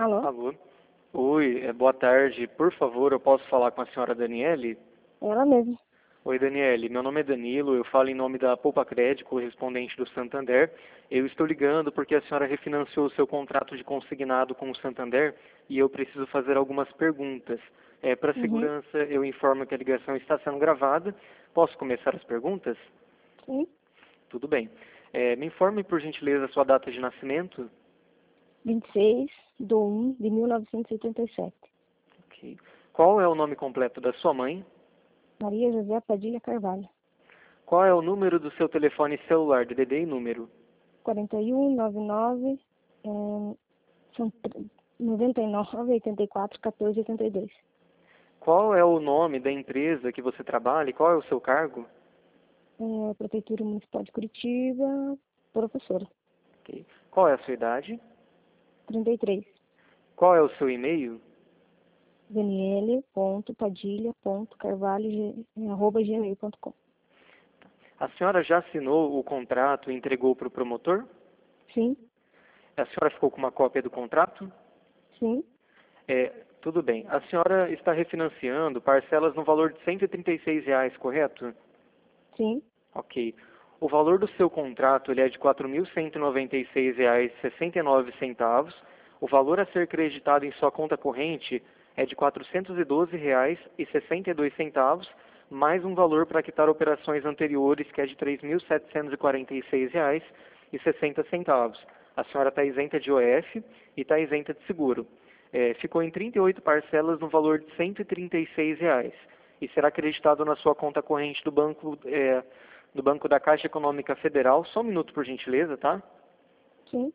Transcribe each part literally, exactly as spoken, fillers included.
Alô? Alô? Oi, é, boa tarde. Por favor, eu posso falar com a senhora Daniele? Ela mesma. Oi, Daniele. Meu nome é Danilo. Eu falo em nome da Poupa Crédito, correspondente do Santander. Eu estou ligando porque a senhora refinanciou o seu contrato de consignado com o Santander e eu preciso fazer algumas perguntas. É, para Uhum. segurança, eu informo que a ligação está sendo gravada. Posso começar as perguntas? Sim. Tudo bem. É, me informe, por gentileza, a sua data de nascimento. vinte e seis de um de mil novecentos e oitenta e sete. Ok. Qual é o nome completo da sua mãe? Maria José Padilha Carvalho. Qual é o número do seu telefone celular, D D D e número? quarenta e um, noventa e nove, é, são tr- noventa e nove, oitenta e quatro, quatorze, oitenta e dois. Qual é o nome da empresa que você trabalha e qual é o seu cargo? É, Prefeitura Municipal de Curitiba, professora. Ok. Qual é a sua idade? trinta e três. Qual é o seu e-mail? daniele ponto padilha ponto carvalho arroba gmail ponto com. A senhora já assinou o contrato e entregou para o promotor? Sim, A senhora ficou com uma cópia do contrato? sim, É, tudo bem. A senhora está refinanciando parcelas no valor de cento e trinta e seis reais, correto? sim, Ok. O valor do seu contrato ele é de quatro mil cento e noventa e seis reais e sessenta e nove centavos. O valor a ser creditado em sua conta corrente é de quatrocentos e doze reais e sessenta e dois centavos, mais um valor para quitar operações anteriores que é de três mil setecentos e quarenta e seis reais e sessenta centavos. A senhora está isenta de O F e está isenta de seguro. É, ficou em trinta e oito parcelas no valor de cento e trinta e seis reais e será acreditado na sua conta corrente do banco, é, do Banco da Caixa Econômica Federal. Só um minuto, por gentileza, tá? sim.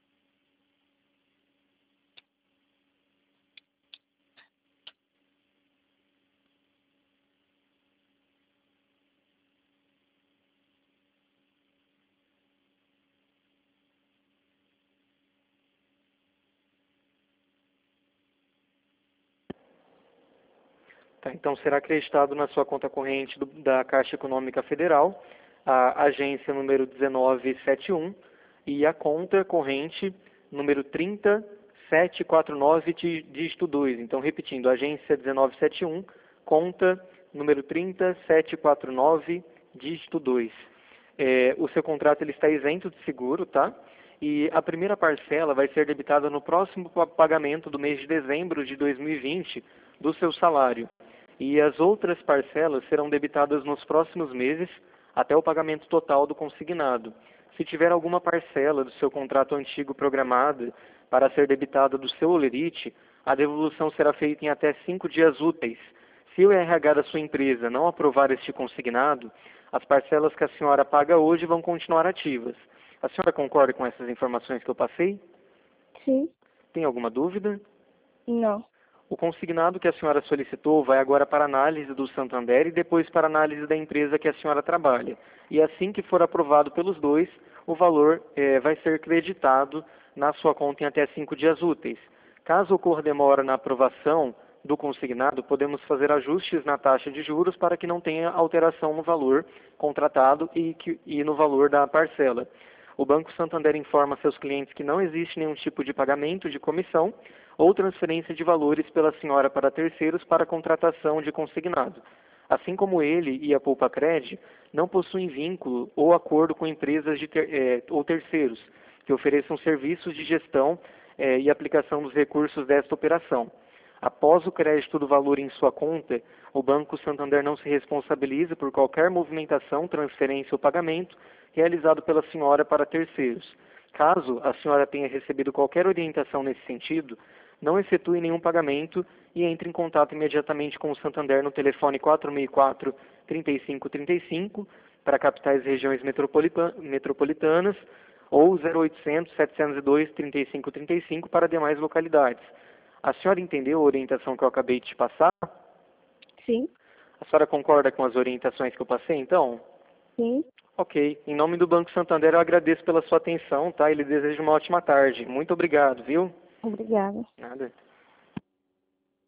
Tá, então será acreditado na sua conta corrente do- da Caixa Econômica Federal, a agência número um nove sete um e a conta corrente número trinta sete quatro nove de dígito dois. Então, repetindo, agência um nove sete um, conta número trinta sete quatro nove, dígito dois. É, o seu contrato ele está isento de seguro, tá? E a primeira parcela vai ser debitada no próximo pa- pagamento do mês de dezembro de dois mil e vinte do seu salário. E as outras parcelas serão debitadas nos próximos meses até o pagamento total do consignado. Se tiver alguma parcela do seu contrato antigo programada para ser debitada do seu holerite, a devolução será feita em até cinco dias úteis. Se o R H da sua empresa não aprovar este consignado, as parcelas que a senhora paga hoje vão continuar ativas. A senhora concorda com essas informações que eu passei? Sim. Tem alguma dúvida? Não. O consignado que a senhora solicitou vai agora para análise do Santander e depois para análise da empresa que a senhora trabalha. E assim que for aprovado pelos dois, o valor eh, vai ser creditado na sua conta em até cinco dias úteis. Caso ocorra demora na aprovação do consignado, podemos fazer ajustes na taxa de juros para que não tenha alteração no valor contratado e, que, e no valor da parcela. O Banco Santander informa seus clientes que não existe nenhum tipo de pagamento de comissão ou transferência de valores pela senhora para terceiros para contratação de consignado. Assim como ele e a Poupa Cred não possuem vínculo ou acordo com empresas de ter, eh, ou terceiros que ofereçam serviços de gestão eh, e aplicação dos recursos desta operação. Após o crédito do valor em sua conta, o Banco Santander não se responsabiliza por qualquer movimentação, transferência ou pagamento realizado pela senhora para terceiros. Caso a senhora tenha recebido qualquer orientação nesse sentido, não efetue nenhum pagamento e entre em contato imediatamente com o Santander no telefone quatro seis quatro, três cinco três cinco para capitais e regiões metropolita- metropolitanas ou zero oitocentos, setecentos e dois, trinta e cinco trinta e cinco para demais localidades. A senhora entendeu a orientação que eu acabei de te passar? Sim. A senhora concorda com as orientações que eu passei, então? Sim. Ok. Em nome do Banco Santander, eu agradeço pela sua atenção, tá? E lhe desejo uma ótima tarde. Muito obrigado, viu? Obrigada. Nada.